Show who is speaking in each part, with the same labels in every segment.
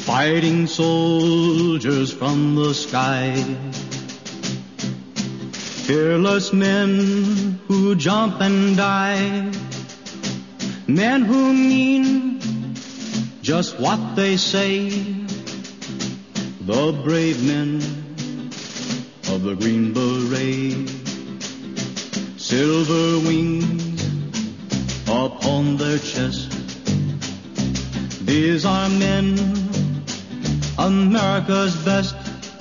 Speaker 1: fighting soldiers from the sky, fearless men who jump and die, men who mean just what they say, the brave men of the Green Beret, silver wings upon their chest. These are men, America's best.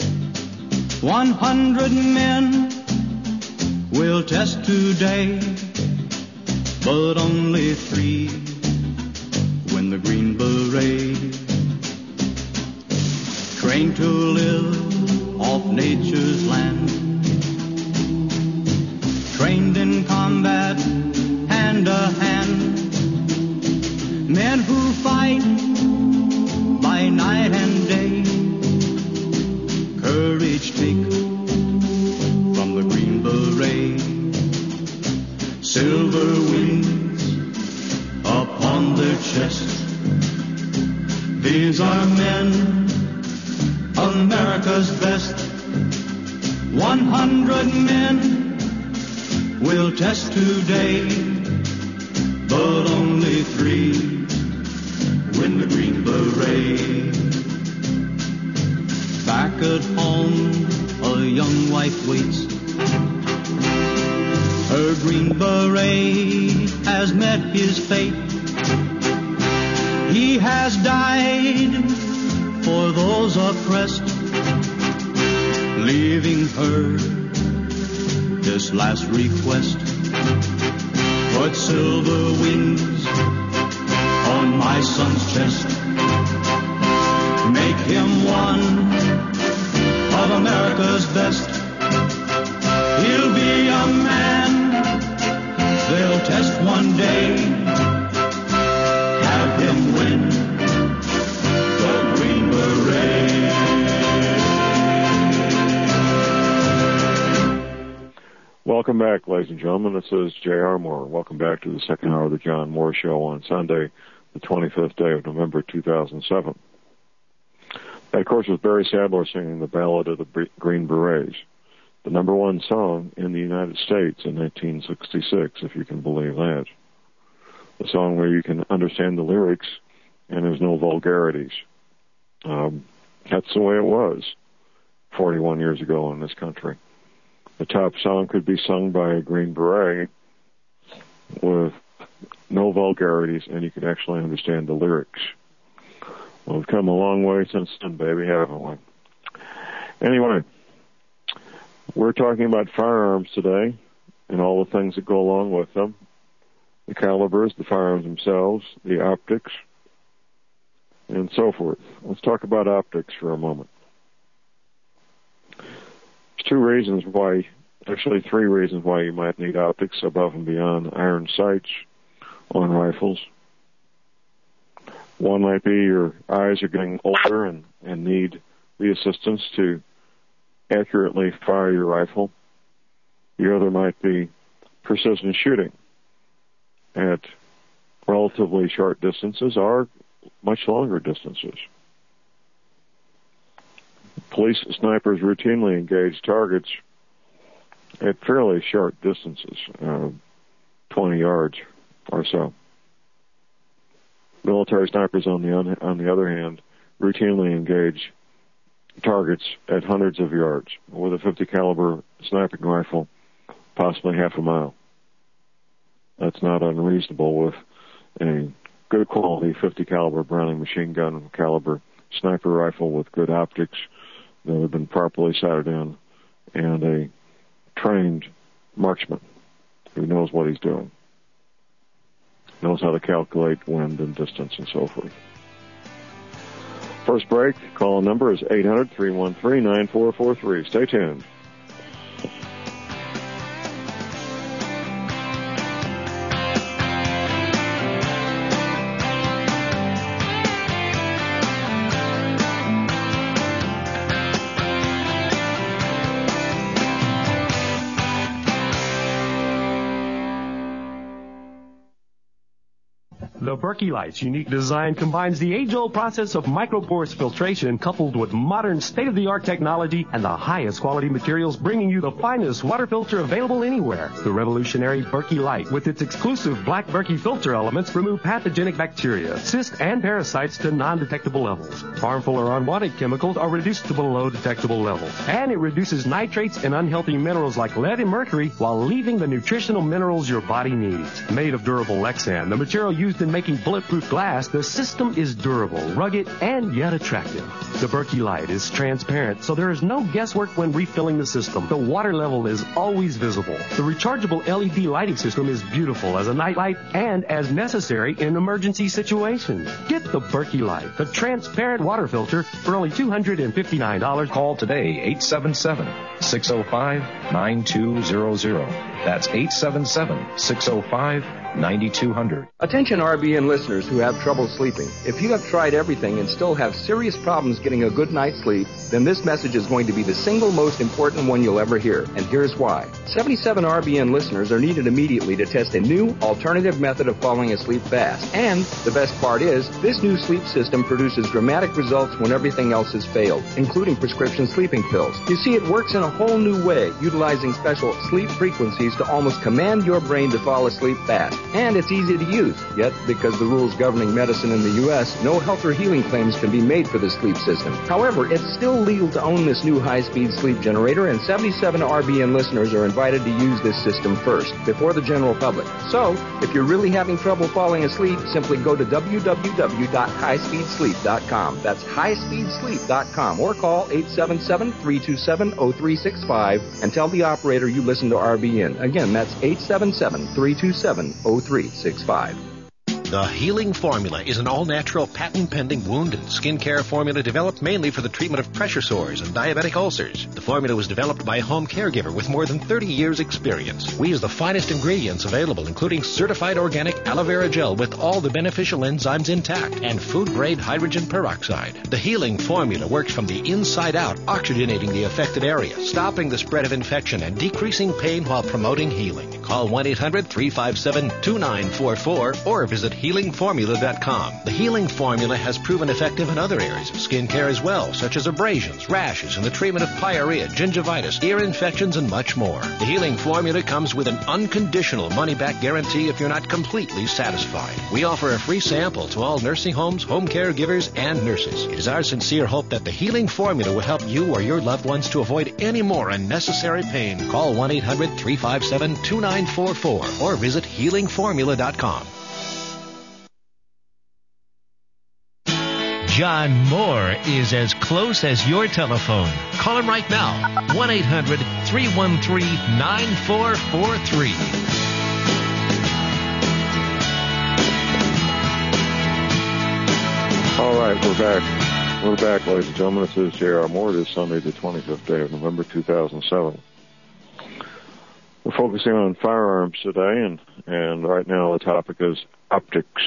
Speaker 1: 100 men will test today, but only 3 win the Green Beret. Trained to live off nature's land, trained in combat hand to hand, men who fight by night and day, courage take from the Green Beret, silver wings upon their chest. These are men, America's best. 100 men will test today, but only 3 win the Green Beret. Back at home, a young wife waits. Her Green Beret has met his fate. He has died for those oppressed, leaving her this last request. Put silver wings on my son's chest. Make him one of America's best. He'll be a man they'll test one day. Have him win the Green Beret.
Speaker 2: Welcome back, ladies and gentlemen. This is J.R. Moore. Welcome back to the second hour of the John Moore Show on Sunday, the 25th day of November 2007. That, of course, was Barry Sadler singing the Ballad of the Green Berets, the number 1 song in the United States in 1966, if you can believe that. A song where you can understand the lyrics and there's no vulgarities. That's the way it was 41 years ago in this country. The top song could be sung by a Green Beret with no vulgarities, and you could actually understand the lyrics. Well, we've come a long way since then, baby, haven't we? Anyway, we're talking about firearms today and all the things that go along with them. The calibers, the firearms themselves, the optics, and so forth. Let's talk about optics for a moment. There's 2 reasons why, actually 3 reasons why you might need optics above and beyond iron sights on rifles. One might be your eyes are getting older and need the assistance to accurately fire your rifle. The other might be precision shooting at relatively short distances or much longer distances. Police snipers routinely engage targets at fairly short distances, 20 yards or so. Military snipers, on the other hand, routinely engage targets at hundreds of yards with a 50 caliber sniping rifle, possibly half a mile. That's not unreasonable with a good quality 50 caliber Browning machine gun caliber sniper rifle with good optics that have been properly sighted in, and a trained marksman who knows what he's doing, knows how to calculate wind and distance and so forth. First break, call number is 800-313-9443. Stay tuned.
Speaker 3: The Berkey Light's unique design combines the age-old process of microporous filtration coupled with modern state-of-the-art technology and the highest quality materials, bringing you the finest water filter available anywhere. The revolutionary Berkey Light, with its exclusive black Berkey filter elements, remove pathogenic bacteria, cysts, and parasites to non-detectable levels. Harmful or unwanted chemicals are reduced to below detectable levels. And it reduces nitrates and unhealthy minerals like lead and mercury while leaving the nutritional minerals your body needs. Made of durable Lexan, the material used in making bulletproof glass, the system is durable, rugged, and yet attractive. The Berkey Light is transparent, so there is no guesswork when refilling the system. The water level is always visible. The rechargeable LED lighting system is beautiful as a night light and as necessary in emergency situations. Get the Berkey Light, the transparent water filter, for only $259.
Speaker 4: Call today, 877-605-9200. That's 877-605-9200.
Speaker 5: Attention RBN listeners who have trouble sleeping. If you have tried everything and still have serious problems getting a good night's sleep, then this message is going to be the single most important one you'll ever hear. And here's why. 77 RBN listeners are needed immediately to test a new alternative method of falling asleep fast. And the best part is, this new sleep system produces dramatic results when everything else has failed, including prescription sleeping pills. You see, it works in a whole new way, utilizing special sleep frequencies to almost command your brain to fall asleep fast. And it's easy to use. Yet, because the rules governing medicine in the U.S., no health or healing claims can be made for this sleep system. However, it's still legal to own this new high-speed sleep generator, and 77 RBN listeners are invited to use this system first, before the general public. So, if you're really having trouble falling asleep, simply go to www.highspeedsleep.com. That's highspeedsleep.com, or call 877-327-0365 and tell the operator you listen to RBN. Again, that's 877-327-0365.
Speaker 6: The Healing Formula is an all-natural, patent-pending wound and skincare formula developed mainly for the treatment of pressure sores and diabetic ulcers. The formula was developed by a home caregiver with more than 30 years' experience. We use the finest ingredients available, including certified organic aloe vera gel with all the beneficial enzymes intact and food-grade hydrogen peroxide. The Healing Formula works from the inside out, oxygenating the affected area, stopping the spread of infection, and decreasing pain while promoting healing. Call 1-800-357-2944 or visit HealingFormula.com. The Healing Formula has proven effective in other areas of skincare as well, such as abrasions, rashes, and the treatment of pyorrhea, gingivitis, ear infections, and much more. The Healing Formula comes with an unconditional money-back guarantee if you're not completely satisfied. We offer a free sample to all nursing homes, home caregivers, and nurses. It is our sincere hope that the Healing Formula will help you or your loved ones to avoid any more unnecessary pain. Call 1-800-357-2944 or visit HealingFormula.com.
Speaker 7: John Moore is as close as your telephone. Call him right now, 1-800-313-9443.
Speaker 2: All right, we're back. We're back, ladies and gentlemen. This is J.R. Moore. It is Sunday, the 25th day of November, 2007. We're focusing on firearms today, and right now the topic is optics.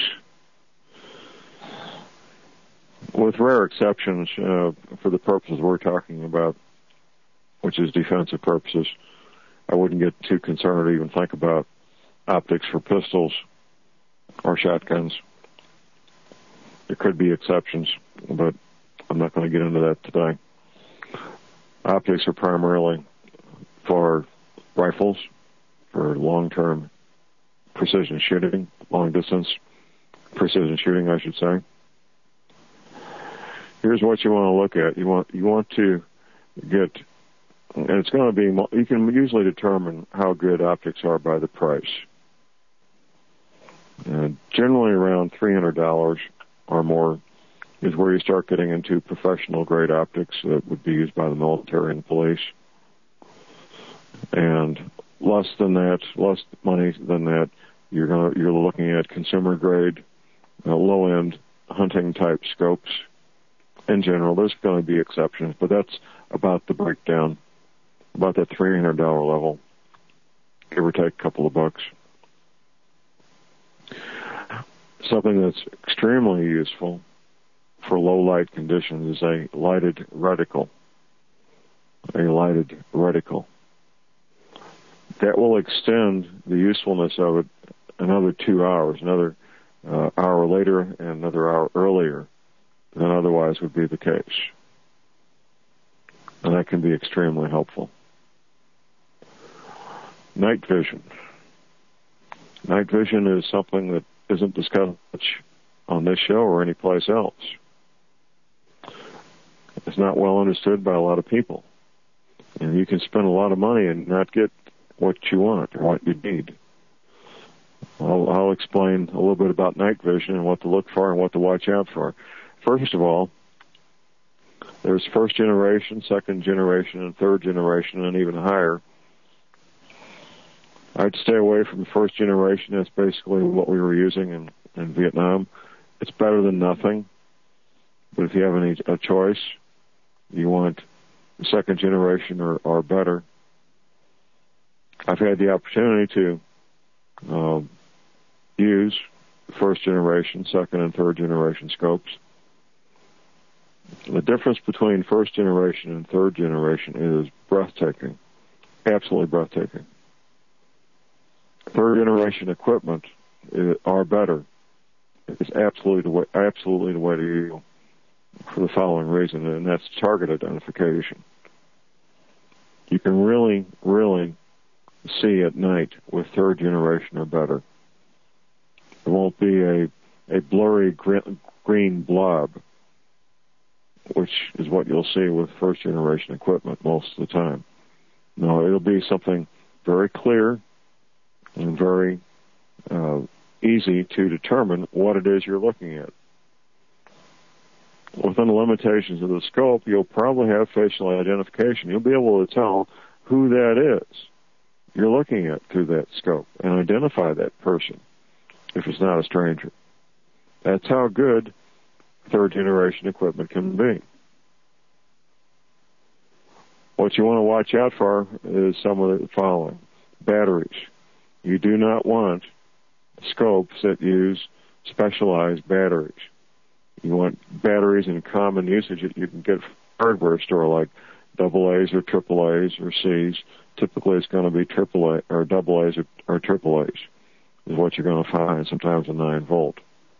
Speaker 2: With rare exceptions, for the purposes we're talking about, which is defensive purposes, I wouldn't get too concerned or even think about optics for pistols or shotguns. There could be exceptions, but I'm not going to get into that today. Optics are primarily for rifles, for long-term precision shooting, long-distance precision shooting, I should say. Here's what you want to look at. You want to get, and it's going to be, you can usually determine how good optics are by the price. Generally around $300 or more is where you start getting into professional grade optics that would be used by the military and police. And less money than that, you're looking at consumer grade, low end hunting type scopes. In general, there's going to be exceptions, but that's about the breakdown, about that $300 level, give or take a couple of bucks. Something that's extremely useful for low light conditions is a lighted reticle. A lighted reticle. That will extend the usefulness of it another 2 hours, another hour later and another hour earlier than otherwise would be the case. And that can be extremely helpful. Night vision. Night vision is something that isn't discussed much on this show or anyplace else. It's not well understood by a lot of people. And you can spend a lot of money and not get what you want or what you need. I'll explain a little bit about night vision and what to look for and what to watch out for. First of all, there's first generation, second generation, and third generation, and even higher. I'd stay away from the first generation. That's basically what we were using in Vietnam. It's better than nothing. But if you have a choice, you want the second generation or better. I've had the opportunity to use first generation, second, and third generation scopes. The difference between first generation and third generation is breathtaking, absolutely breathtaking. Third generation equipment are better. It's absolutely the way to go for the following reason, and that's target identification. You can really, really see at night with third generation or better. There won't be a blurry green blob, which is what you'll see with first generation equipment most of the time. No, it'll be something very clear and very easy to determine what it is you're looking at. Within the limitations of the scope, you'll probably have facial identification. You'll be able to tell who that is you're looking at through that scope and identify that person if it's not a stranger. That's how good third generation equipment can be. What you want to watch out for is some of the following. Batteries. You do not want scopes that use specialized batteries. You want batteries in common usage that you can get from a hardware store like AA's or AAA's or C's. Typically it's going to be AAA or AA's or AAA's is what you're going to find, sometimes a 9-volt.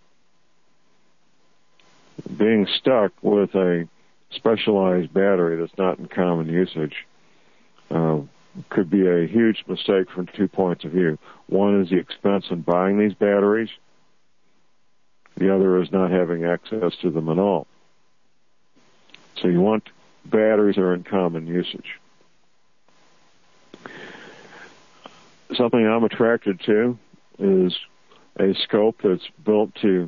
Speaker 2: Being stuck with a specialized battery that's not in common usage could be a huge mistake from 2 points of view. One is the expense in buying these batteries. The other is not having access to them at all. So you want batteries that are in common usage. Something I'm attracted to is a scope that's built to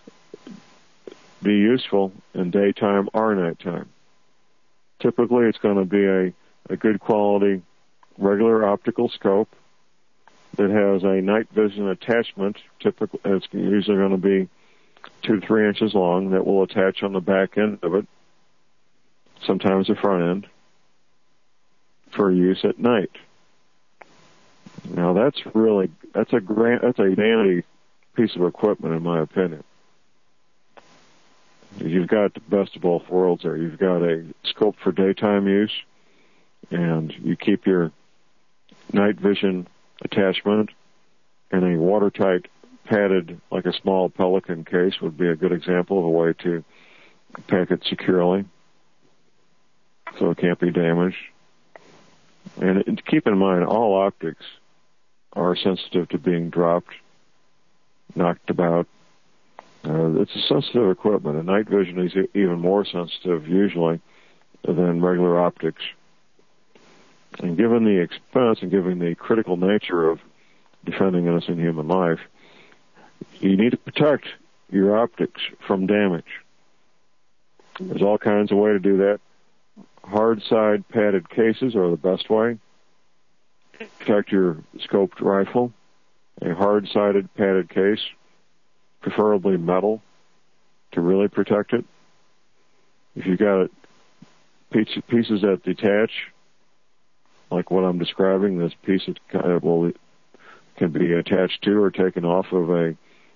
Speaker 2: be useful in daytime or nighttime. Typically, it's going to be a good quality regular optical scope that has a night vision attachment. Typically, it's usually going to be 2 to 3 inches long that will attach on the back end of it, sometimes the front end, for use at night. Now that's a vanity piece of equipment in my opinion. You've got the best of both worlds there. You've got a scope for daytime use, and you keep your night vision attachment in a watertight padded, like a small Pelican case would be a good example of a way to pack it securely so it can't be damaged. And keep in mind, all optics are sensitive to being dropped, knocked about. It's a sensitive equipment, and night vision is even more sensitive usually than regular optics. And given the expense and given the critical nature of defending innocent human life, you need to protect your optics from damage. There's all kinds of ways to do that. Hard side padded cases are the best way. Protect your scoped rifle. A hard sided padded case, preferably metal, to really protect it. If you've got pieces that detach, like what I'm describing, this piece can be attached to or taken off of a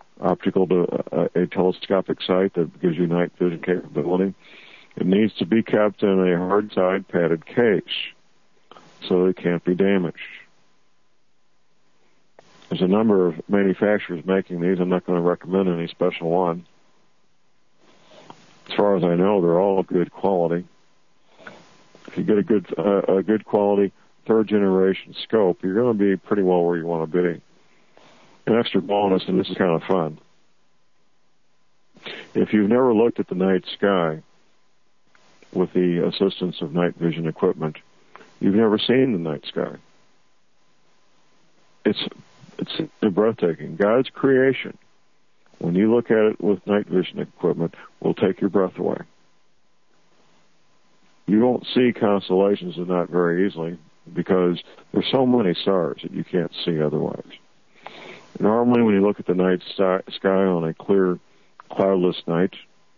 Speaker 2: telescopic sight that gives you night vision capability. It needs to be kept in a hard side padded case so it can't be damaged. There's a number of manufacturers making these. I'm not going to recommend any special one. As far as I know, they're all good quality. If you get a good quality third generation scope, you're going to be pretty well where you want to be. An extra bonus, and this is kind of fun. If you've never looked at the night sky with the assistance of night vision equipment, you've never seen the night sky. It's breathtaking. God's creation, when you look at it with night vision equipment, will take your breath away. You won't see constellations at night very easily because there's so many stars that you can't see otherwise. Normally, when you look at the night sky on a clear, cloudless night,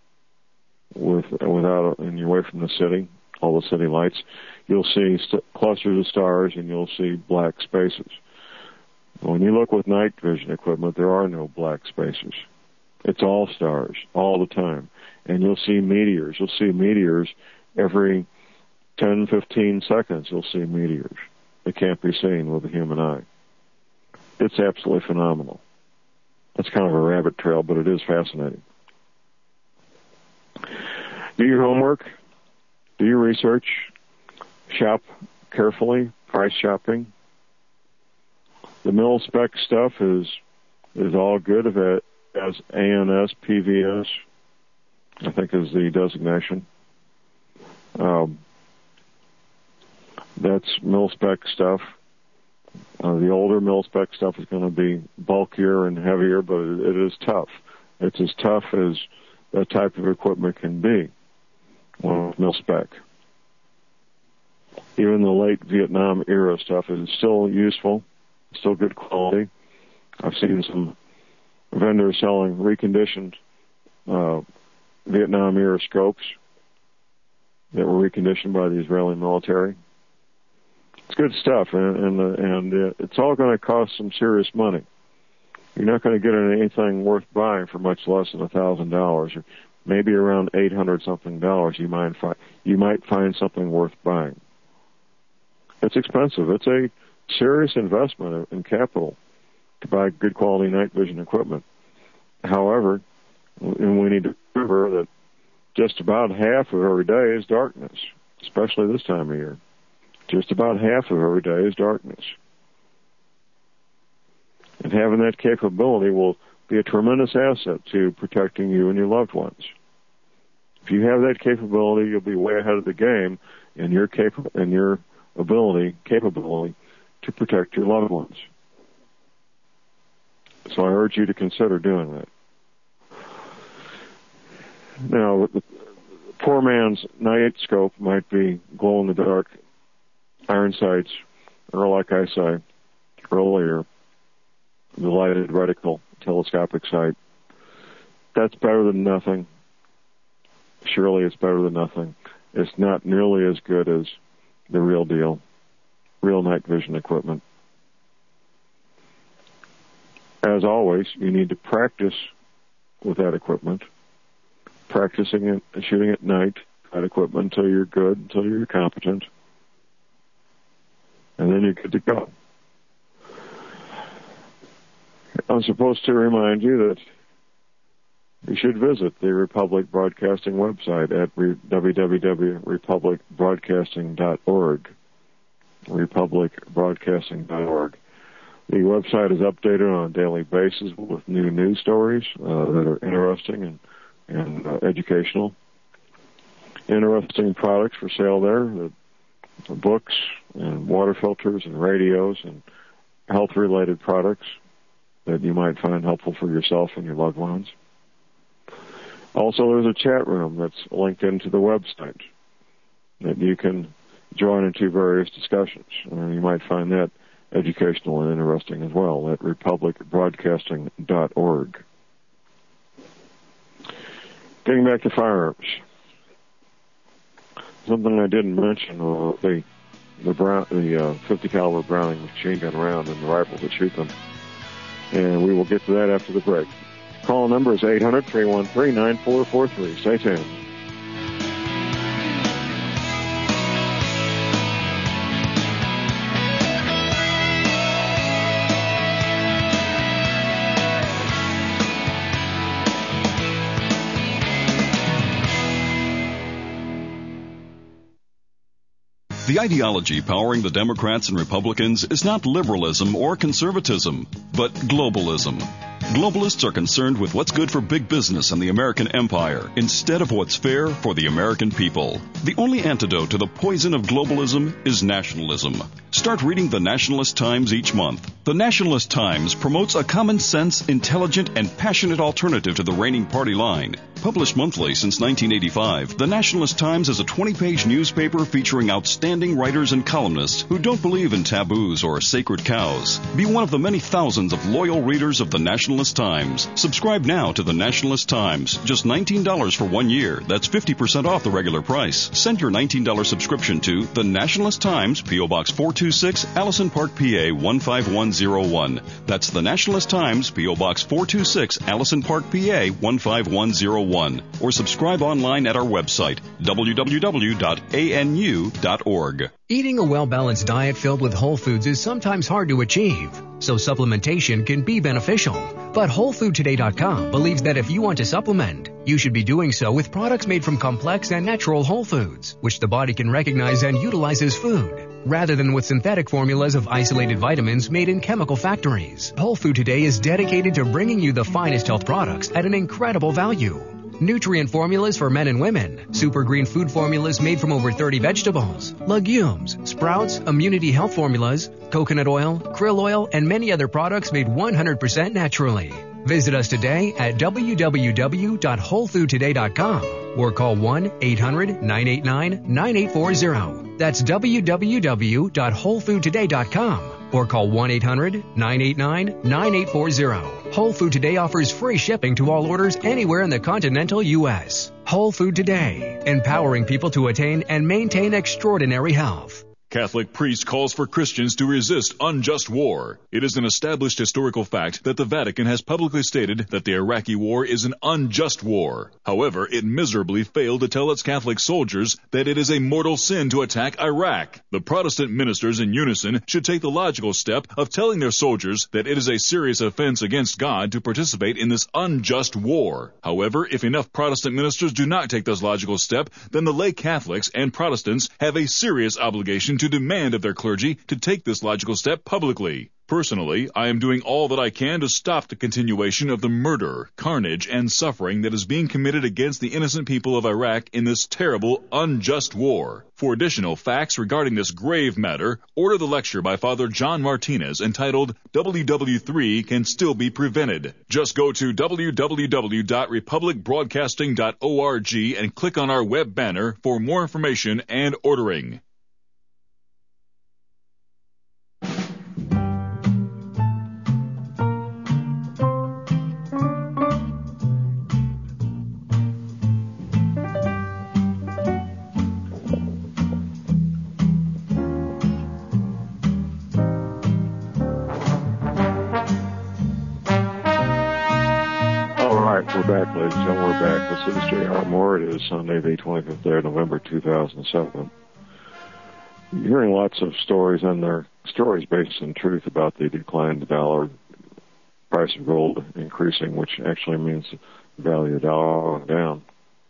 Speaker 2: and you're away from the city, all the city lights, you'll see clusters of stars and you'll see black spaces. When you look with night vision equipment, there are no black spaces. It's all stars, all the time. And you'll see meteors. You'll see meteors every 10, 15 seconds. You'll see meteors. They can't be seen with the human eye. It's absolutely phenomenal. That's kind of a rabbit trail, but it is fascinating. Do your homework. Do your research. Shop carefully. Price shopping. The mil-spec stuff is all good as ANS, PVS, I think is the designation. That's mil-spec stuff. The older mil-spec stuff is going to be bulkier and heavier, but it is tough. It's as tough as that type of equipment can be with mil-spec. Even the late Vietnam era stuff is still useful, still good quality. I've seen some vendors selling reconditioned Vietnam era scopes that were reconditioned by the Israeli military. It's good stuff, and it's all going to cost some serious money. You're not going to get anything worth buying for much less than $1,000, or maybe around $800-something. You might find something worth buying. It's expensive. It's a serious investment in capital to buy good quality night vision equipment. However, and we need to remember that just about half of every day is darkness, especially this time of year. Just about half of every day is darkness. And having that capability will be a tremendous asset to protecting you and your loved ones. If you have that capability, you'll be way ahead of the game in your capability to protect your loved ones. So I urge you to consider doing that. Now, the poor man's night scope might be glow-in-the-dark iron sights, or like I said earlier, the lighted reticle telescopic sight. That's better than nothing. Surely it's better than nothing. It's not nearly as good as the real deal, real night vision equipment. As always, you need to practice with that equipment, practicing it, shooting at night, that equipment until you're good, until you're competent, and then you're good to go. I'm supposed to remind you that you should visit the Republic Broadcasting website at www.republicbroadcasting.org. republicbroadcasting.org. The website is updated on a daily basis with new news stories that are interesting and educational. Interesting products for sale there, the books and water filters and radios and health-related products that you might find helpful for yourself and your loved ones. Also, there's a chat room that's linked into the website that you can join into various discussions. You might find that educational and interesting as well at republicbroadcasting.org. Getting back to firearms. Something I didn't mention, the 50 caliber Browning machine gun round and the rifles that shoot them. And we will get to that after the break. Call number is 800-313-9443. Stay tuned.
Speaker 8: The ideology powering the Democrats and Republicans is not liberalism or conservatism, but globalism. Globalists are concerned with what's good for big business and the American empire instead of what's fair for the American people. The only antidote to the poison of globalism is nationalism. Start reading the Nationalist Times each month. The Nationalist Times promotes a common sense, intelligent, and passionate alternative to the reigning party line. Published monthly since 1985, the Nationalist Times is a 20-page newspaper featuring outstanding writers and columnists who don't believe in taboos or sacred cows. Be one of the many thousands of loyal readers of the Nationalist Times. Subscribe now to the Nationalist Times. Just $19 for 1 year. That's 50% off the regular price. Send your $19 subscription to the Nationalist Times, P.O. Box 426, Allison Park, PA 15101. That's the Nationalist Times, P.O. Box 426, Allison Park, PA 15101. Or subscribe online at our website, www.anu.org.
Speaker 9: Eating a well-balanced diet filled with whole foods is sometimes hard to achieve, so supplementation can be beneficial. But WholeFoodToday.com believes that if you want to supplement, you should be doing so with products made from complex and natural whole foods, which the body can recognize and utilize as food, rather than with synthetic formulas of isolated vitamins made in chemical factories. Whole Food Today is dedicated to bringing you the finest health products at an incredible value. Nutrient formulas for men and women, super green food formulas made from over 30 vegetables, legumes, sprouts, immunity health formulas, coconut oil, krill oil, and many other products made 100% naturally. Visit us today at www.wholefoodtoday.com or call 1-800-989-9840. That's www.wholefoodtoday.com or call 1-800-989-9840. Whole Food Today offers free shipping to all orders anywhere in the continental U.S. Whole Food Today, empowering people to attain and maintain extraordinary health.
Speaker 10: Catholic priest calls for Christians to resist unjust war. It is an established historical fact that the Vatican has publicly stated that the Iraqi war is an unjust war. However, it miserably failed to tell its Catholic soldiers that it is a mortal sin to attack Iraq. The Protestant ministers in unison should take the logical step of telling their soldiers that it is a serious offense against God to participate in this unjust war. However, if enough Protestant ministers do not take this logical step, then the lay Catholics and Protestants have a serious obligation to demand of their clergy to take this logical step publicly. Personally, I am doing all that I can to stop the continuation of the murder, carnage, and suffering that is being committed against the innocent people of Iraq in this terrible, unjust war. For additional facts regarding this grave matter, order the lecture by Father John Martinez entitled WW3 Can Still Be Prevented. Just go to www.republicbroadcasting.org and click on our web banner for more information and ordering.
Speaker 2: We're back, ladies and gentlemen. We're back. This is J.R. Moore. It is Sunday, the 25th day of November, 2007. You're hearing lots of stories, and they're stories based in truth about the decline of the dollar, price of gold increasing, which actually means the value of the dollar going down.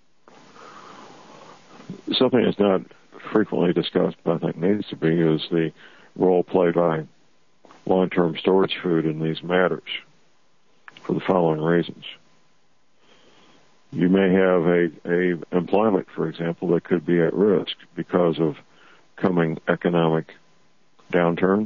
Speaker 2: Something that's not frequently discussed, but I think needs to be, is the role played by long-term storage food in these matters for the following reasons. You may have a employment, for example, that could be at risk because of coming economic downturns.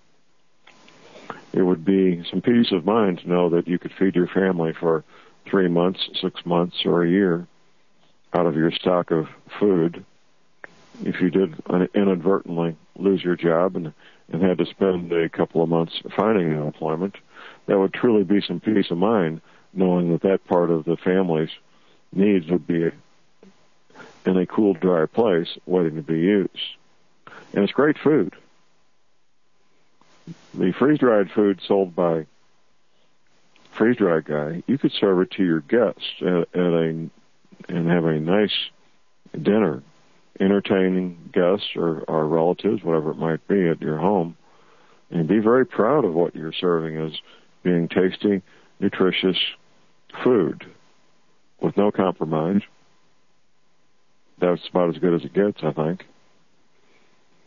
Speaker 2: It would be some peace of mind to know that you could feed your family for 3 months, 6 months, or a year out of your stock of food. If you did inadvertently lose your job and had to spend a couple of months finding an employment, that would truly be some peace of mind, knowing that that part of the family's needs would be in a cool, dry place waiting to be used. And it's great food. The freeze-dried food sold by freeze-dried guy, you could serve it to your guests and have a nice dinner, entertaining guests or relatives, whatever it might be, at your home, and be very proud of what you're serving as being tasty, nutritious food with no compromise. That's about as good as it gets, I think.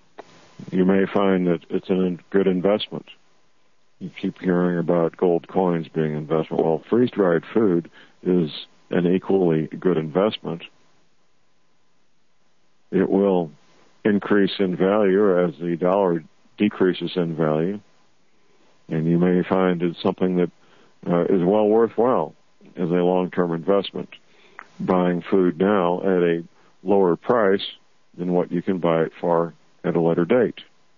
Speaker 2: You may find that it's a good investment. You keep hearing about gold coins being an investment. Well, freeze-dried food is an equally good investment. It will increase in value as the dollar decreases in value, and you may find it's something that is well worthwhile as a long-term investment, buying food now at a lower price than what you can buy it for at a later date.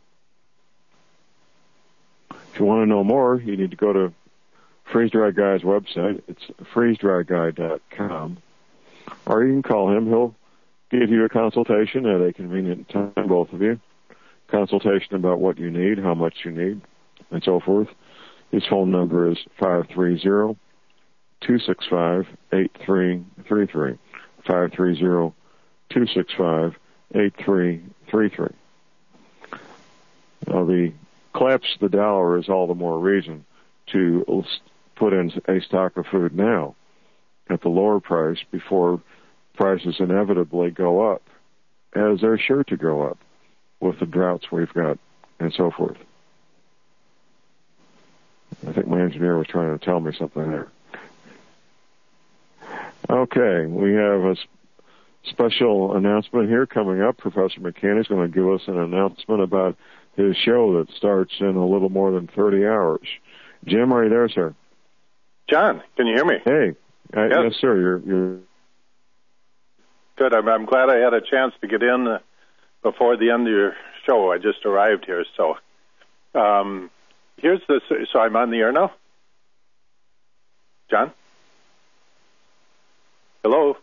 Speaker 2: If you want to know more, you need to go to Freeze Dry Guy's website. It's freezedryguy.com. Or you can call him. He'll give you a consultation at a convenient time, both of you. Consultation about what you need, how much you need, and so forth. His phone number is 530-265-8333. 530-265-8333. Now, the collapse of the dollar is all the more reason to put in a stock of food now at the lower price before prices inevitably go up, as they're sure to go up with the droughts we've got and so forth. I think my engineer was trying to tell me something there. Okay, we have a special announcement here coming up. Professor McCann is going to give us an announcement about his show that starts in a little more than 30 hours. Jim, are you there, sir?
Speaker 11: John, can you hear me?
Speaker 2: Hey. Yes, sir. You're
Speaker 11: good. I'm glad I had a chance to get in before the end of your show. I just arrived here, so here's the. So I'm on the air now. John? Hello?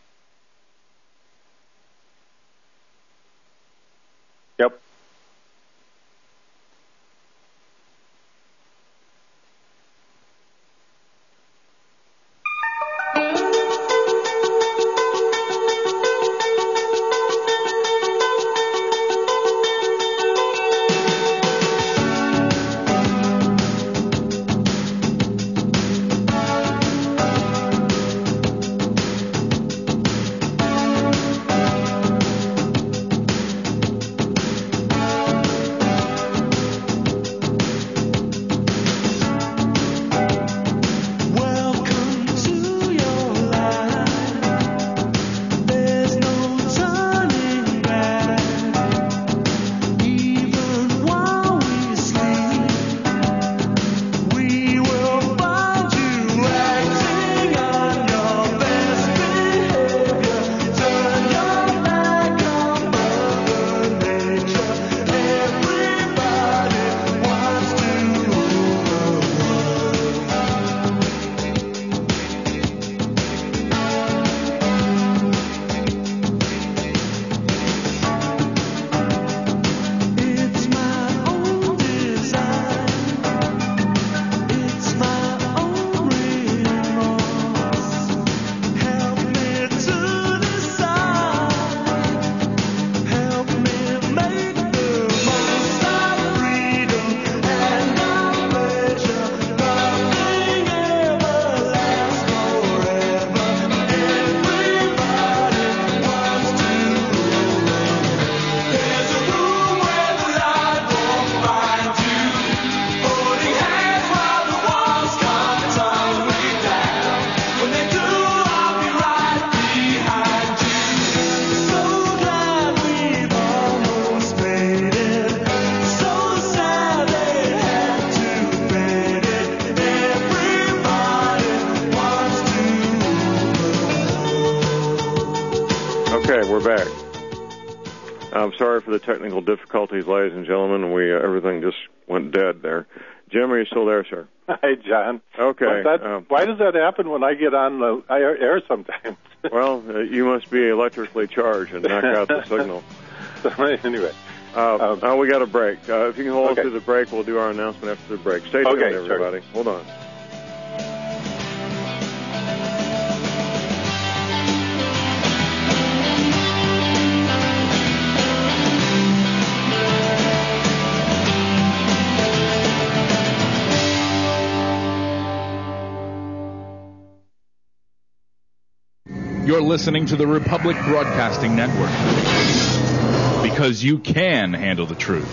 Speaker 11: Yep.
Speaker 2: We're back. I'm sorry for the technical difficulties, ladies and gentlemen. Everything just went dead there. Jim, are you still there, sir?
Speaker 11: Hi, John.
Speaker 2: Okay.
Speaker 11: Why does that happen when I get on the air sometimes?
Speaker 2: Well, you must be electrically charged and knock out the signal.
Speaker 11: Anyway.
Speaker 2: We got a break. If you can hold through the break, we'll do our announcement after the break. Stay tuned, everybody. Sure. Hold on.
Speaker 12: You're listening to the Republic Broadcasting Network. because you can handle the truth.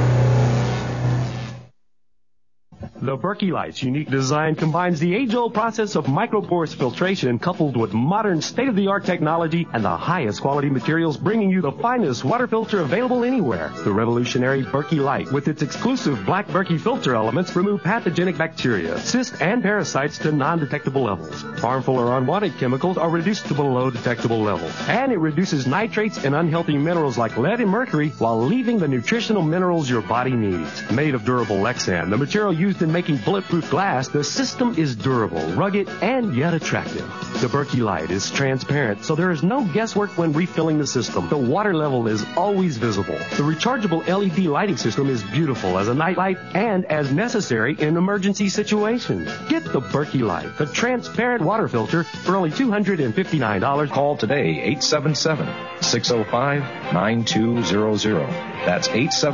Speaker 3: The Berkey Light's unique design combines the age-old process of micropores filtration coupled with modern state-of-the-art technology and the highest quality materials, bringing you the finest water filter available anywhere. The revolutionary Berkey Light, with its exclusive black Berkey filter elements, remove pathogenic bacteria, cysts, and parasites to non-detectable levels. Harmful or unwanted chemicals are reduced to below detectable levels. And it reduces nitrates and unhealthy minerals like lead and mercury while leaving the nutritional minerals your body needs. Made of durable Lexan, the material used in making bulletproof glass, the system is durable, rugged, and yet attractive. The Berkey Light is transparent, so there is no guesswork when refilling the system. The water level is always visible. The rechargeable LED lighting system is beautiful as a nightlight and as necessary in emergency situations. Get the Berkey Light, the transparent water filter, for only $259.
Speaker 4: Call today, 877-605-9200. That's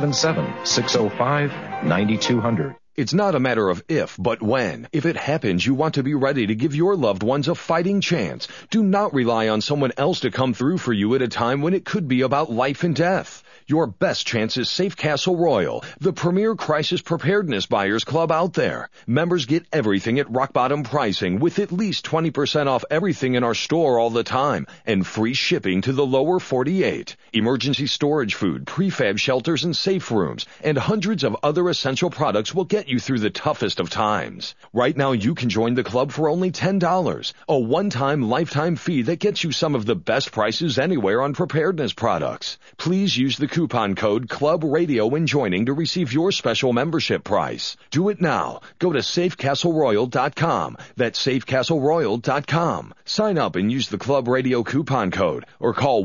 Speaker 4: 877-605-9200.
Speaker 13: It's not a matter of if, but when. If it happens, you want to be ready to give your loved ones a fighting chance. Do not rely on someone else to come through for you at a time when it could be about life and death. Your best chance is Safe Castle Royal, the premier crisis preparedness buyers club out there. Members get everything at rock bottom pricing with at least 20% off everything in our store all the time and free shipping to the lower 48. Emergency storage food, prefab shelters and safe rooms, and hundreds of other essential products will get you through the toughest of times. Right now you can join the club for only $10, a one-time lifetime fee that gets you some of the best prices anywhere on preparedness products. Please use the coupon code Club Radio when joining to receive your special membership price. Do it now. Go to SafeCastleRoyal.com. That's SafeCastleRoyal.com. Sign up and use the Club Radio coupon code or call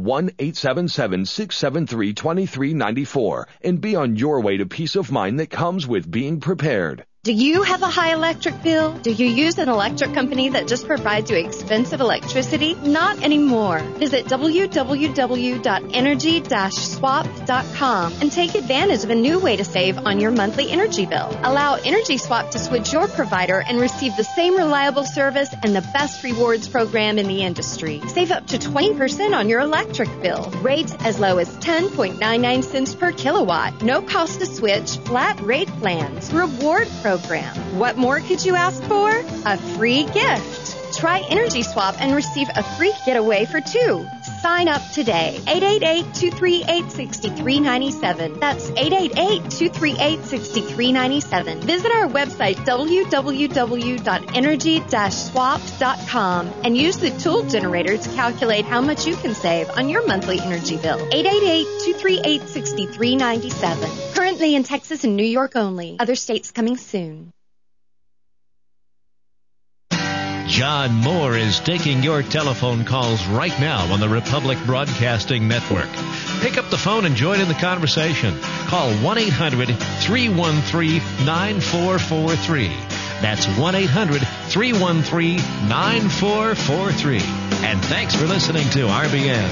Speaker 13: 1-877-673-2394 and be on your way to peace of mind that comes with being prepared.
Speaker 14: Do you have a high electric bill? Do you use an electric company that just provides you expensive electricity? Not anymore. Visit www.energy-swap.com and take advantage of a new way to save on your monthly energy bill. Allow Energy Swap to switch your provider and receive the same reliable service and the best rewards program in the industry. Save up to 20% on your electric bill. Rates as low as 10.99 cents per kilowatt. No cost to switch. Flat rate plans. Reward program. What more could you ask for? A free gift. Try Energy Swap and receive a free getaway for two. Sign up today. 888-238-6397. That's 888-238-6397. Visit our website, www.energy-swap.com, and use the tool generator to calculate how much you can save on your monthly energy bill. 888-238-6397. Currently in Texas and New York only. Other states coming soon.
Speaker 7: John Moore is taking your telephone calls right now on the Republic Broadcasting Network. Pick up the phone and join in the conversation. Call 1-800-313-9443. That's 1-800-313-9443. And thanks for listening to RBN.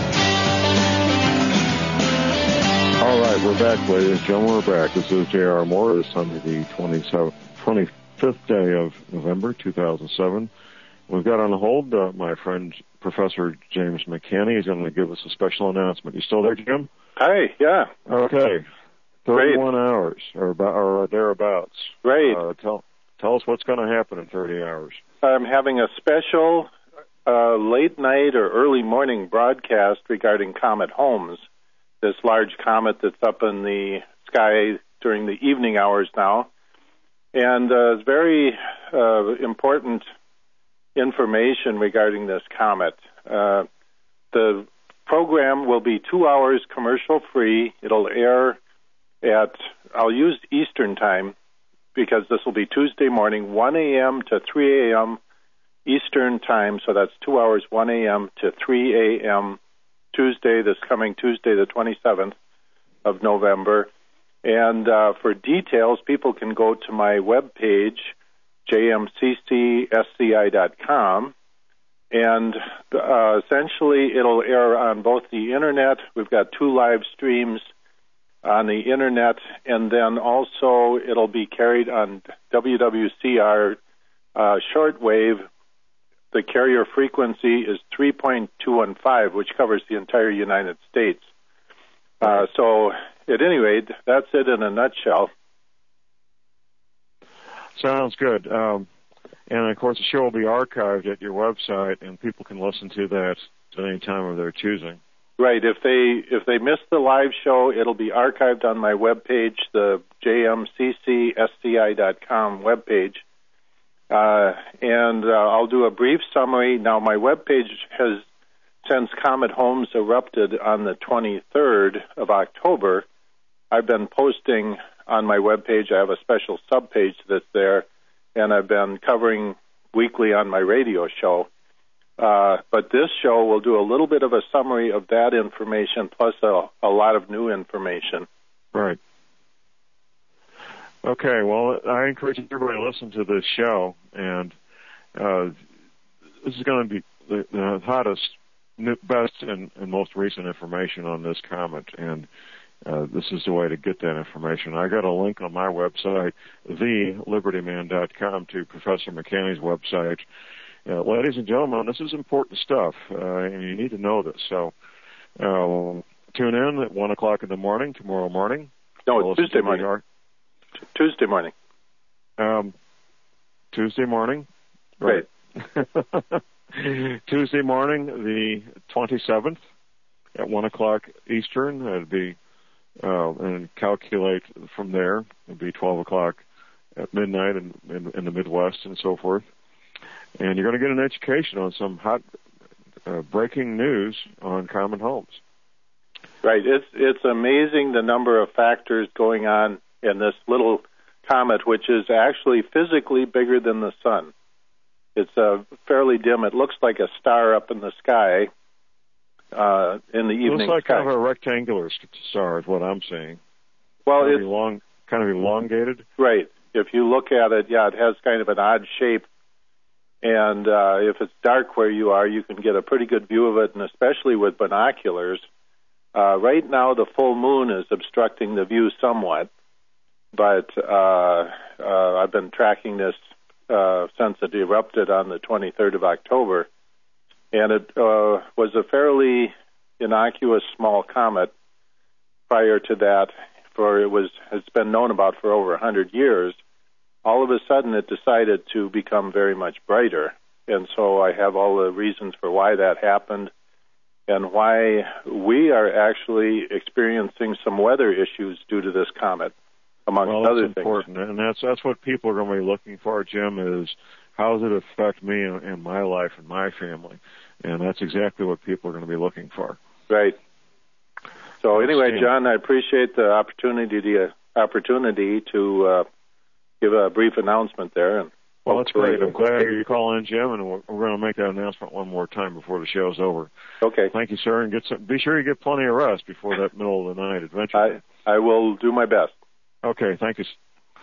Speaker 2: All right, we're back, ladies and gentlemen. We're back. This is J.R. Moore. It's Sunday, the 25th day of November, 2007. We've got on hold my friend, Professor James McCanny. He's going to give us a special announcement. You still there, Jim?
Speaker 11: Hi, yeah.
Speaker 2: Okay. 31 Great. Hours or thereabouts.
Speaker 11: Great.
Speaker 2: Tell us what's going to happen in 30 hours.
Speaker 11: I'm having a special late night or early morning broadcast regarding Comet Holmes, this large comet that's up in the sky during the evening hours now. And it's very important information regarding this comet. The program will be 2 hours commercial-free. It'll air I'll use Eastern time because this will be Tuesday morning, 1 a.m. to 3 a.m. Eastern time, so that's 2 hours, 1 a.m. to 3 a.m. this coming Tuesday, the 27th of November. And for details, people can go to my webpage, jmccsci.com, and essentially it'll air on both the Internet. We've got 2 live streams on the Internet, and then also it'll be carried on WWCR shortwave. The carrier frequency is 3.215, which covers the entire United States. So, at any rate, that's it in a nutshell.
Speaker 2: Sounds good. And, of course, the show will be archived at your website, and people can listen to that at any time of their choosing. Right. If they miss the live show, it'll be archived on my webpage, the jmccsci.com webpage. And I'll do a brief summary. Now, my webpage has, since Comet Holmes erupted on the 23rd of October, I've been posting on my webpage. I have a special subpage that's there, and I've been covering weekly on my radio show. But this show will do a little bit of a summary of that information, plus a lot of new information. Right. Okay, well, I encourage everybody to listen to this show, and this is going to be the hottest, best, and most recent information on this comet, and this is the way to get that information. I got a link on my website, thelibertyman.com, to Professor McCanney's website. Ladies and gentlemen, this is important stuff, and you need to know this. So tune in at 1 o'clock in the morning tomorrow morning. No, it's Tuesday morning. Tuesday morning. Tuesday morning? Right. Tuesday morning, the 27th, at 1 o'clock Eastern. That'd be, and calculate from there. It'd be 12 o'clock at midnight in the Midwest and so forth. And you're going to get an education on some hot breaking news on Comet Holmes. Right. It's amazing the number of factors going on in this little comet, which is actually physically bigger than the sun. It's fairly dim. It looks like a star up in the sky in the evening. It looks like sky. Kind of a rectangular star is what I'm seeing. Well, it's kind of elongated. Right. If you look at it, yeah, it has kind of an odd shape. And if it's dark where you are, you can get a pretty good view of it, and especially with binoculars. Right now, the full moon is obstructing the view somewhat, but I've been tracking this since it erupted on the 23rd of October, and it was a fairly innocuous small comet prior to that, for it's been known about for over 100 years. All of a sudden, it decided to become very much brighter, and so I have all the reasons for why that happened and why we are actually experiencing some weather issues due to this comet, amongst other things. Important, and that's what people are going to be looking for, Jim, is how does it affect me and my life and my family, and that's exactly what people are going to be looking for. Right. So anyway, John, I appreciate the opportunity to give a brief announcement there. And well, that's great. I'm glad you're calling in, Jim, and we're going to make that announcement one more time before the show's over. Okay. Thank you, sir, and be sure you get plenty of rest before that middle of the night adventure. I will do my best. Okay, thank you.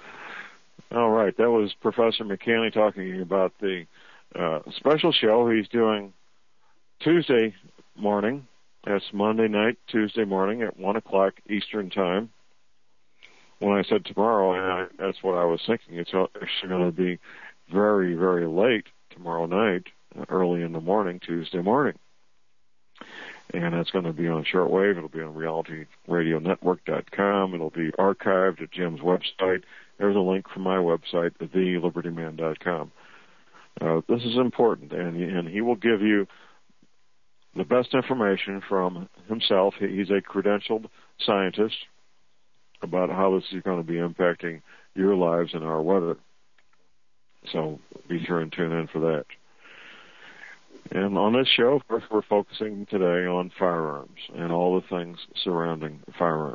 Speaker 2: All right, that was Professor McCanney talking about the special show he's doing Tuesday morning. That's Monday night, Tuesday morning at 1 o'clock Eastern Time. When I said tomorrow, that's what I was thinking. It's actually going to be very, very late tomorrow night, early in the morning, Tuesday morning. And that's going to be on shortwave. It'll be on realityradionetwork.com. It'll be archived at Jim's website. There's a link from my website, thelibertyman.com. This is important, and he will give you the best information from himself. He's a credentialed scientist about how this is going to be impacting your lives and our weather. So be sure and tune in for that. And on this show, of course, we're focusing today on firearms and all the things surrounding firearms.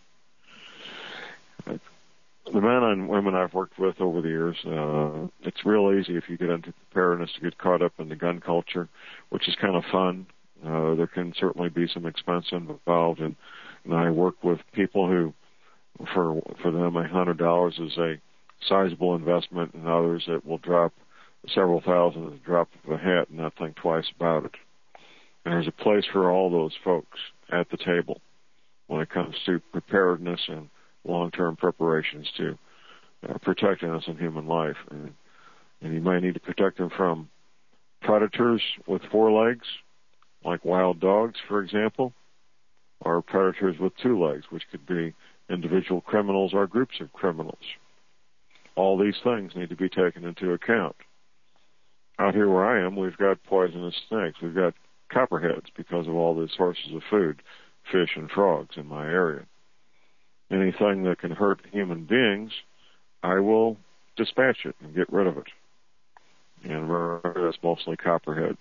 Speaker 2: The men and women I've worked with over the years, it's real easy if you get into preparedness to get caught up in the gun culture, which is kind of fun. There can certainly be some expense involved, and I work with people who, for them, $100 is a sizable investment, and others that will drop several thousand at the drop of a hat and not think twice about it. And there's a place for all those folks at the table when it comes to preparedness and long-term preparations to protect innocent human life. And you might need to protect them from predators with four legs, like wild dogs, for example, or predators with two legs, which could be individual criminals or groups of criminals. All these things need to be taken into account. Out here where I am, we've got poisonous snakes. We've got copperheads because of all the sources of food, fish and frogs in my area. Anything that can hurt human beings, I will dispatch it and get rid of it. And that's mostly copperheads.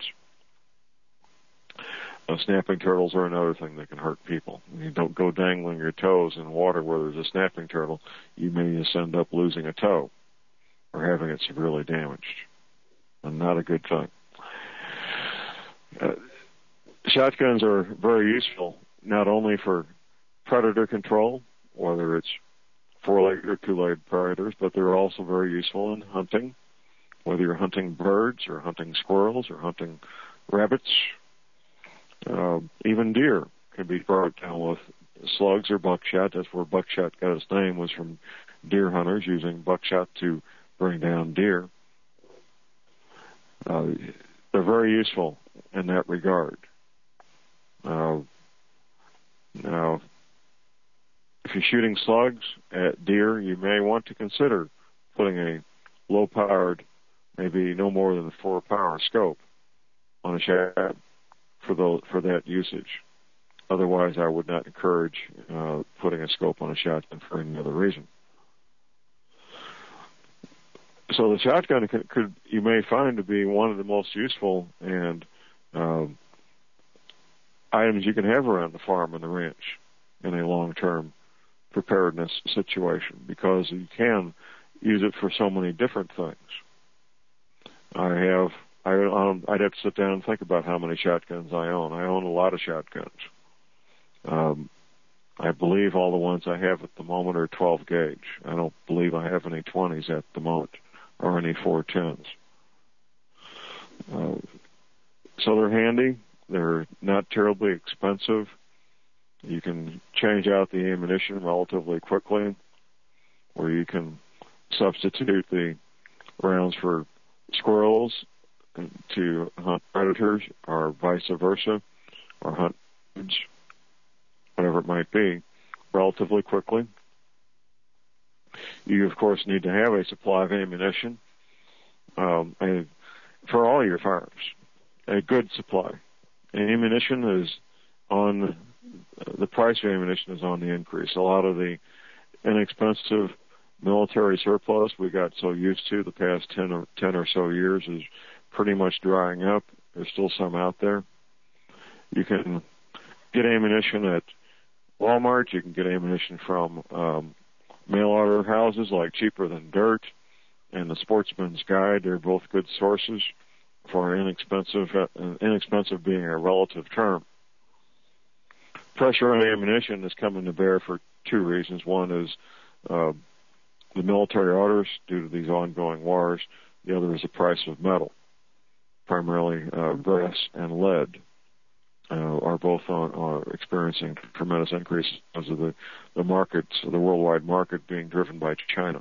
Speaker 2: Snapping turtles are another thing that can hurt people. You don't go dangling your toes in water where there's a snapping turtle. You may just end up losing a toe or having it severely damaged. And not a good thing. Shotguns are very useful not only for predator control, whether it's four-legged or two-legged predators, but they're also very useful in hunting, whether you're hunting birds or hunting squirrels or hunting rabbits. Even deer can be brought down with slugs or buckshot. That's where buckshot got its name, was from deer hunters using buckshot to bring down deer. They're very useful in that regard. Now, if you're shooting slugs at deer, you may want to consider putting a low-powered, maybe no more than a 4-power scope on a shot for that usage. Otherwise, I would not encourage putting a scope on a shotgun for any other reason. So the shotgun could you may find to be one of the most useful and items you can have around the farm and the ranch in a long-term preparedness situation, because you can use it for so many different things. I'd have to sit down and think about how many shotguns I own. I own a lot of shotguns. I believe all the ones I have at the moment are 12 gauge. I don't believe I have any 20s at the moment or any 410s. So they're handy. They're not terribly expensive. You can change out the ammunition relatively quickly, or you can substitute the rounds for squirrels to hunt predators, or vice versa, or hunt birds, whatever it might be, relatively quickly. You, of course, need to have a supply of ammunition for all your firearms, a good supply. Ammunition is on, the price of ammunition is on the increase. A lot of the inexpensive military surplus we got so used to the past 10 or so years is pretty much drying up. There's still some out there. You can get ammunition at Walmart. You can get ammunition from mail order houses like Cheaper Than Dirt and the Sportsman's Guide. They're both good sources for inexpensive being a relative term. Pressure on ammunition is coming to bear for two reasons. One is the military orders due to these ongoing wars. The other is the price of metal, primarily brass and lead. Are both experiencing tremendous increases because of the markets, the worldwide market being driven by China.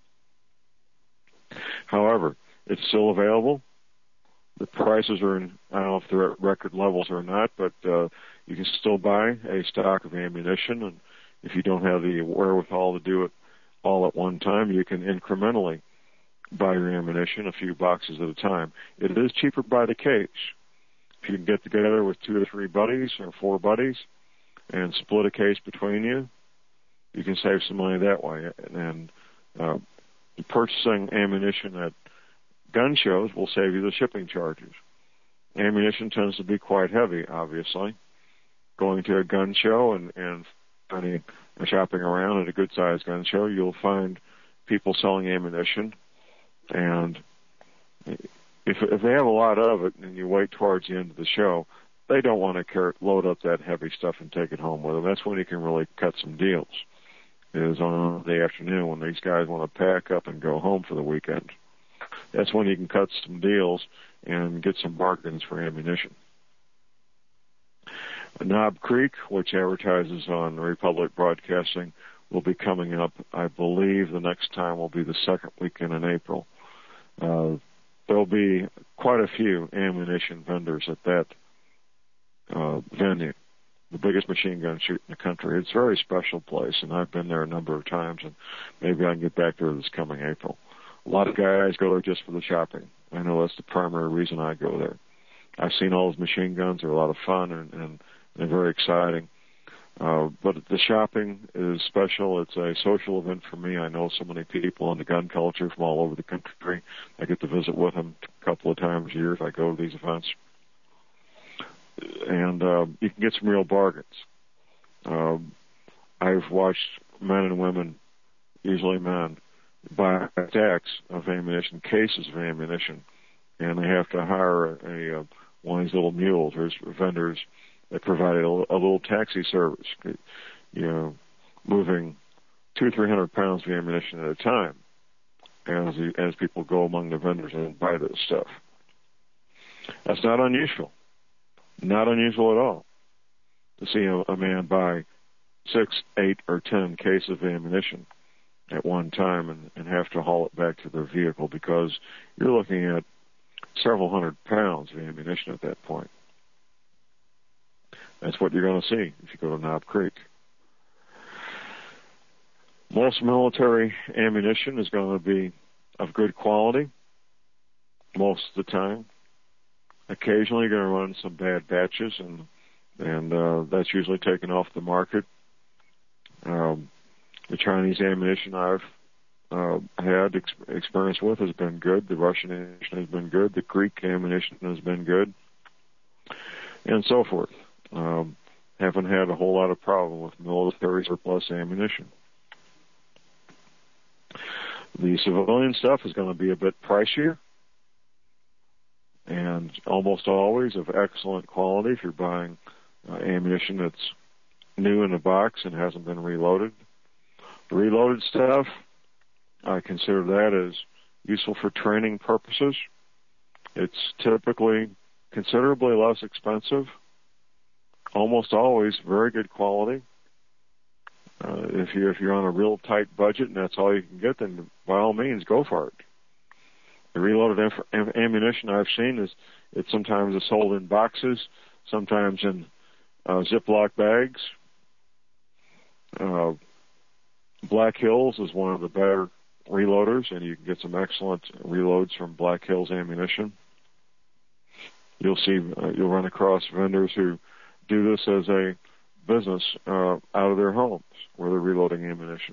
Speaker 2: However, it's still available. The prices are I don't know if they're at record levels or not, but you can still buy a stock of ammunition, and if you don't have the wherewithal to do it all at one time, you can incrementally buy your ammunition, a few boxes at a time. It is cheaper by the case. If you can get together with 2 or 3 buddies or 4 buddies and split a case between you, you can save some money that way. And purchasing ammunition at gun shows will save you the shipping charges. Ammunition tends to be quite heavy, obviously. Going to a gun show and shopping around at a good-sized gun show, you'll find people selling ammunition, and if they have a lot of it and you wait towards the end of the show, they don't want to load up that heavy stuff and take it home with them. That's when you can really cut some deals, is on the afternoon when these guys want to pack up and go home for the weekend. That's when you can cut some deals and get some bargains for ammunition. Knob Creek, which advertises on Republic Broadcasting, will be coming up. I believe the next time will be the second weekend in April. There'll be quite a few ammunition vendors at that venue. the biggest machine gun shoot in the country. It's a very special place, and I've been there a number of times, and maybe I can get back there this coming April. A lot of guys go there just for the shopping. I know that's the primary reason I go there. I've seen all those machine guns. They're a lot of fun, and they're very exciting. But the shopping is special. It's a social event for me. I know so many people in the gun culture from all over the country. I get to visit with them a couple of times a year if I go to these events. And you can get some real bargains. I've watched men and women, usually men, buy stacks of ammunition, cases of ammunition, and they have to hire one of these little mules. There's vendors that provide a little taxi service, moving 200-300 pounds of ammunition at a time as people go among the vendors and buy this stuff. That's not unusual. Not unusual at all to see a man buy 6, 8, or 10 cases of ammunition at one time and have to haul it back to their vehicle because you're looking at several hundred pounds of ammunition at that point. That's what you're going to see if you go to Knob Creek. Most military ammunition is going to be of good quality most of the time. Occasionally you're going to run some bad batches, and that's usually taken off the market. The Chinese ammunition I've had experience with has been good. The Russian ammunition has been good. The Greek ammunition has been good, and so forth. Haven't had a whole lot of problem with military surplus ammunition. The civilian stuff is going to be a bit pricier and almost always of excellent quality if you're buying ammunition that's new in a box and hasn't been reloaded. The reloaded stuff, I consider that as useful for training purposes. It's typically considerably less expensive, almost always very good quality. If you're on a real tight budget and that's all you can get, then by all means go for it. The reloaded ammunition I've seen it sometimes is sold in boxes, sometimes in Ziploc bags. Black Hills is one of the better reloaders, and you can get some excellent reloads from Black Hills ammunition. You'll run across vendors who do this as a business out of their homes where they're reloading ammunition.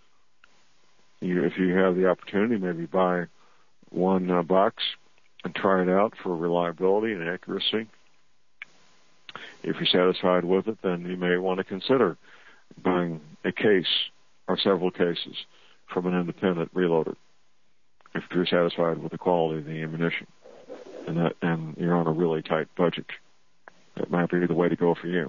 Speaker 2: If you have the opportunity, maybe buy one box and try it out for reliability and accuracy. If you're satisfied with it, then you may want to consider buying a case or several cases from an independent reloader if you're satisfied with the quality of the ammunition and you're on a really tight budget. That might be the way to go for you.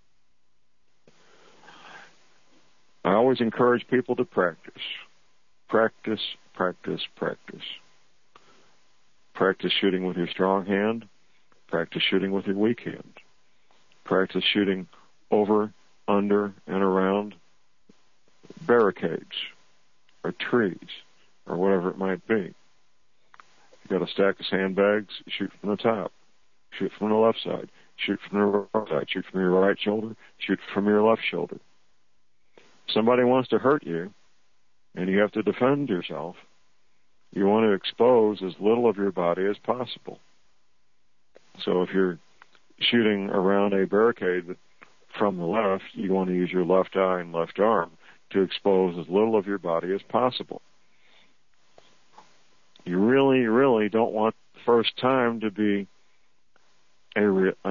Speaker 2: I always encourage people to practice. Practice, practice, practice. Practice shooting with your strong hand. Practice shooting with your weak hand. Practice shooting over, under, and around barricades or trees or whatever it might be. You've got a stack of sandbags, shoot from the top. Shoot from the left side. Shoot from the right side. Shoot from your right shoulder. Shoot from your left shoulder. If somebody wants to hurt you and you have to defend yourself, you want to expose as little of your body as possible. So if you're shooting around a barricade from the left, you want to use your left eye and left arm to expose as little of your body as possible. You really, really don't want the first time to be a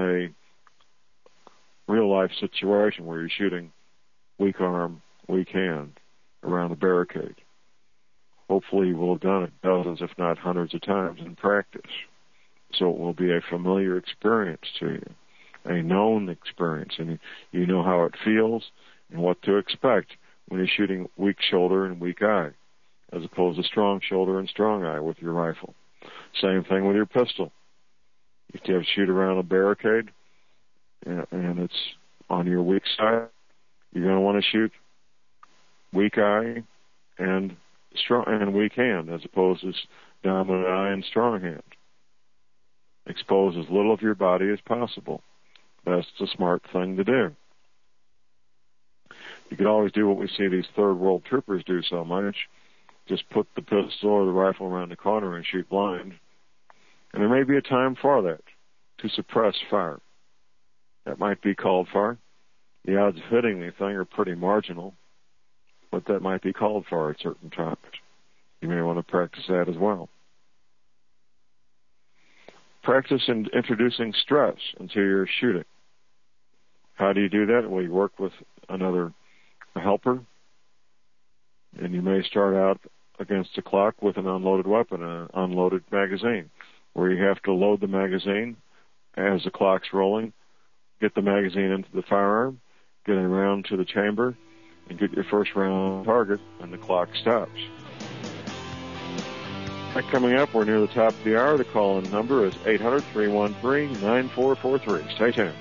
Speaker 2: real-life situation where you're shooting weak arm, weak hand around a barricade. Hopefully you will have done it dozens, if not hundreds of times in practice. So it will be a familiar experience to you, a known experience, and you know how it feels and what to expect when you're shooting weak shoulder and weak eye, as opposed to strong shoulder and strong eye with your rifle. Same thing with your pistol. If you have to shoot around a barricade and it's on your weak side, you're going to want to shoot weak eye and strong and weak hand, as opposed to dominant eye and strong hand. Expose as little of your body as possible. That's the smart thing to do. You could always do what we see these third world troopers do so much. Just put the pistol or the rifle around the corner and shoot blind. And there may be a time for that, to suppress fire. That might be called for. The odds of hitting anything are pretty marginal, but that might be called for at certain times. You may want to practice that as well. Practice in introducing stress into your shooting. How do you do that? Well, you work with another helper, and you may start out against the clock with an unloaded weapon, an unloaded magazine, where you have to load the magazine as the clock's rolling, get the magazine into the firearm, get it around to the chamber, and get your first round on target, and the clock stops. Coming up, we're near the top of the hour. The call-in number is 800-313-9443. Stay tuned.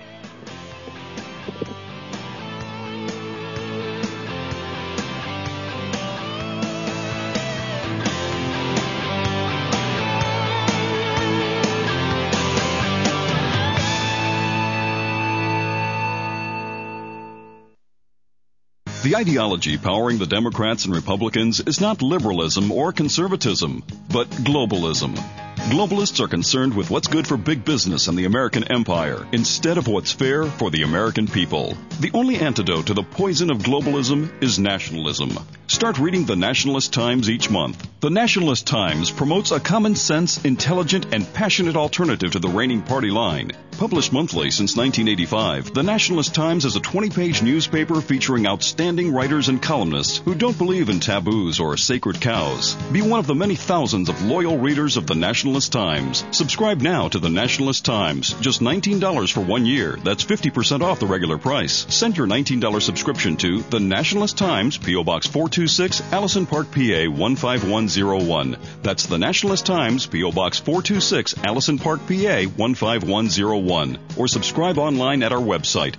Speaker 8: The ideology powering the Democrats and Republicans is not liberalism or conservatism, but globalism. Globalists are concerned with what's good for big business and the American empire instead of what's fair for the American people. The only antidote to the poison of globalism is nationalism. Start reading the Nationalist Times each month. The Nationalist Times promotes a common sense, intelligent, and passionate alternative to the reigning party line. Published monthly since 1985, the Nationalist Times is a 20-page newspaper featuring outstanding writers and columnists who don't believe in taboos or sacred cows. Be one of the many thousands of loyal readers of the Nationalist Times. Subscribe now to the Nationalist Times. Just $19 for 1 year. That's 50% off the regular price. Send your $19 subscription to the Nationalist Times, P.O. Box 426, Allison Park, PA 15101. That's the Nationalist Times, P.O. Box 426, Allison Park, PA 15101. Or subscribe online at our website,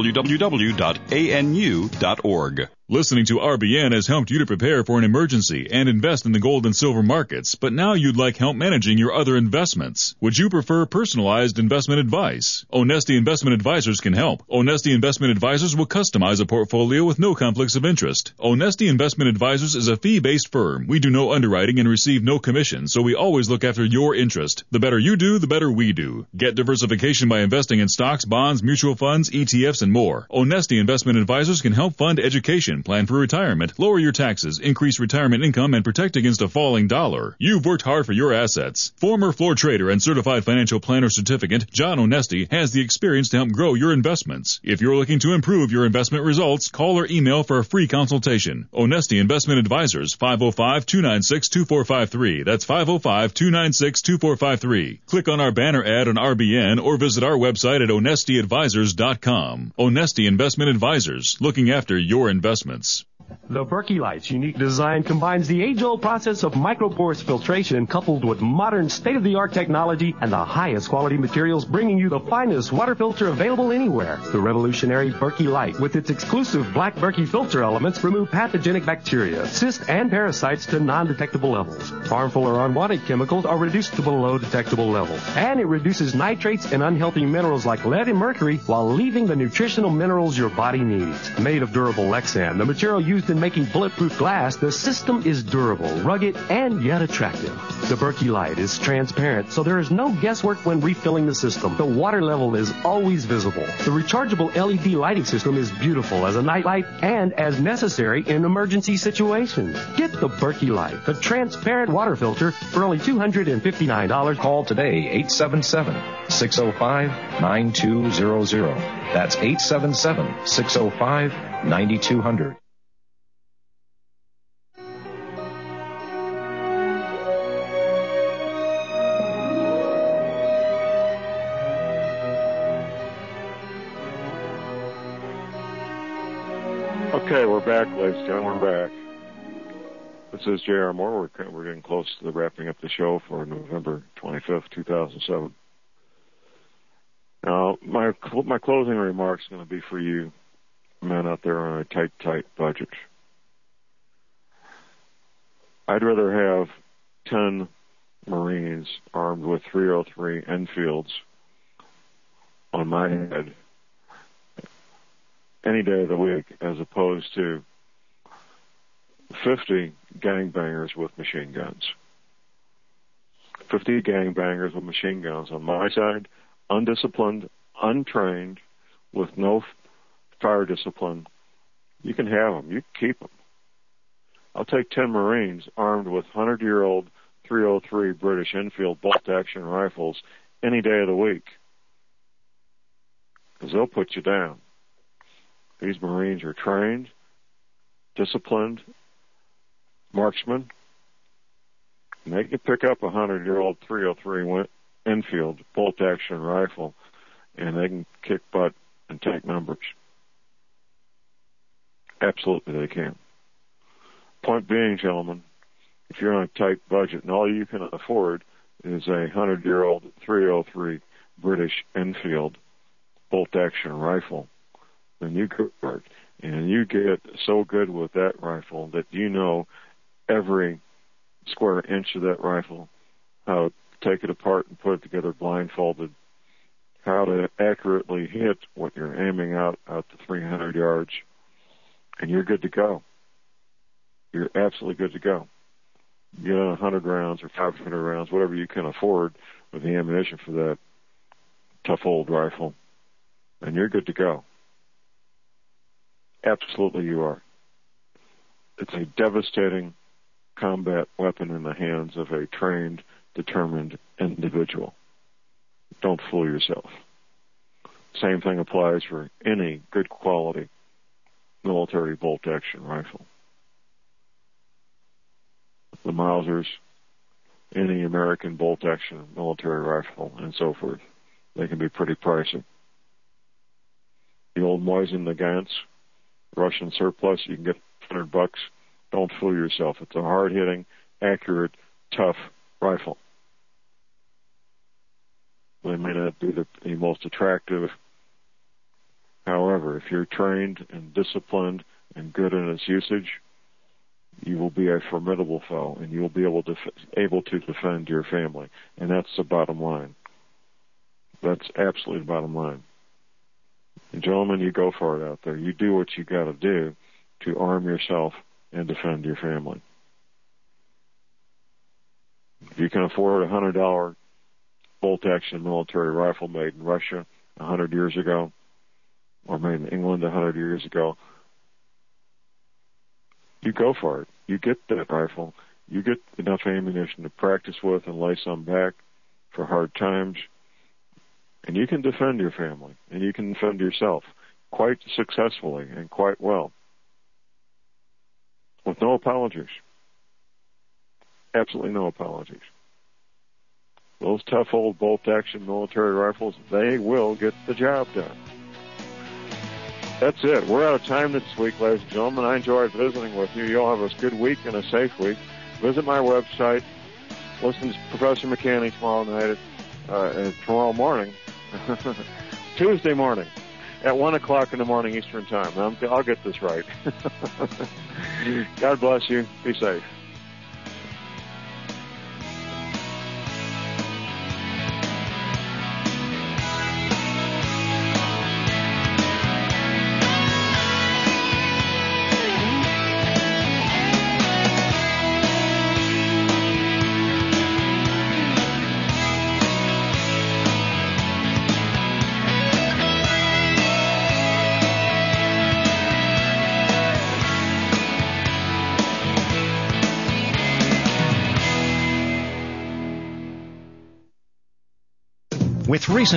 Speaker 8: www.anu.org.
Speaker 10: Listening to RBN has helped you to prepare for an emergency and invest in the gold and silver markets, but now you'd like help managing your other investments. Would you prefer personalized investment advice? Onesti Investment Advisors can help. Onesti Investment Advisors will customize a portfolio with no conflicts of interest. Onesti Investment Advisors is a fee-based firm. We do no underwriting and receive no commission, so we always look after your interest. The better you do, the better we do. Get diversification by investing in stocks, bonds, mutual funds, ETFs, and more. Onesti Investment Advisors can help fund education, plan for retirement, lower your taxes, increase retirement income, and protect against a falling dollar. You've worked hard for your assets. Former floor trader and certified financial planner certificate, John Onesti, has the experience to help grow your investments. If you're looking to improve your investment results, call or email for a free consultation. Onesti Investment Advisors, 505-296-2453. That's 505-296-2453. Click on our banner ad on RBN or visit our website at onestiadvisors.com. Onesti Investment Advisors, looking after your investments.
Speaker 3: The Berkey Light's unique design combines the age-old process of microporous filtration coupled with modern state-of-the-art technology and the highest quality materials, bringing you the finest water filter available anywhere. The revolutionary Berkey Light, with its exclusive black Berkey filter elements, remove pathogenic bacteria, cysts, and parasites to non-detectable levels. Harmful or unwanted chemicals are reduced to below detectable levels. And it reduces nitrates and unhealthy minerals like lead and mercury while leaving the nutritional minerals your body needs. Made of durable Lexan, the material used in making bulletproof glass, the system is durable, rugged, and yet attractive. The Berkey Light is transparent, so there is no guesswork when refilling the system. The water level is always visible. The rechargeable LED lighting system is beautiful as a nightlight and as necessary in emergency situations. Get the Berkey Light, the transparent water filter, for only $259.
Speaker 4: Call today, 877-605-9200. That's 877-605-9200.
Speaker 2: Okay, we're back, ladies and gentlemen. We're back. This is J.R. Moore. We're getting close to the wrapping up the show for November 25th, 2007. Now, my closing remarks are going to be for you men out there on a tight budget. I'd rather have 10 Marines armed with .303 Enfields on my head any day of the week, as opposed to 50 gangbangers with machine guns. 50 gangbangers with machine guns on my side, undisciplined, untrained, with no fire discipline. You can have them. You can keep them. I'll take 10 Marines armed with 100-year-old 303 British Enfield bolt-action rifles any day of the week, because they'll put you down. These Marines are trained, disciplined marksmen, and they can pick up a 100-year-old 303 Enfield bolt-action rifle, and they can kick butt and take numbers. Absolutely they can. Point being, gentlemen, if you're on a tight budget and all you can afford is a 100-year-old 303 British Enfield bolt-action rifle, then you go for it. And you get so good with that rifle that you know every square inch of that rifle, how to take it apart and put it together blindfolded, how to accurately hit what you're aiming out to 300 yards, and you're good to go. You're absolutely good to go. You get 100 rounds or 500 rounds, whatever you can afford with the ammunition for that tough old rifle, and you're good to go. Absolutely you are. It's a devastating combat weapon in the hands of a trained, determined individual. Don't fool yourself. Same thing applies for any good quality military bolt-action rifle. The Mausers, any American bolt-action military rifle, and so forth. They can be pretty pricey. The old Mosin Nagants, Russian surplus, you can get $100. Don't fool yourself. It's a hard-hitting, accurate, tough rifle. They may not be the most attractive. However, if you're trained and disciplined and good in its usage, you will be a formidable foe, and you will be able to defend your family. And that's the bottom line. That's absolutely the bottom line. And gentlemen, you go for it out there. You do what you got to do to arm yourself and defend your family. If you can afford a $100 bolt-action military rifle made in Russia 100 years ago, or made in England 100 years ago, you go for it. You get that rifle. You get enough ammunition to practice with and lay some back for hard times, and you can defend your family, and you can defend yourself quite successfully and quite well, with no apologies. Absolutely no apologies. Those tough old bolt-action military rifles, they will get the job done. That's it. We're out of time this week, ladies and gentlemen. I enjoyed visiting with you. You'll have a good week and a safe week. Visit my website. Listen to Professor McCanney tomorrow morning, Tuesday morning, at 1 o'clock in the morning Eastern Time. I'll get this right. God bless you. Be safe.
Speaker 6: With recent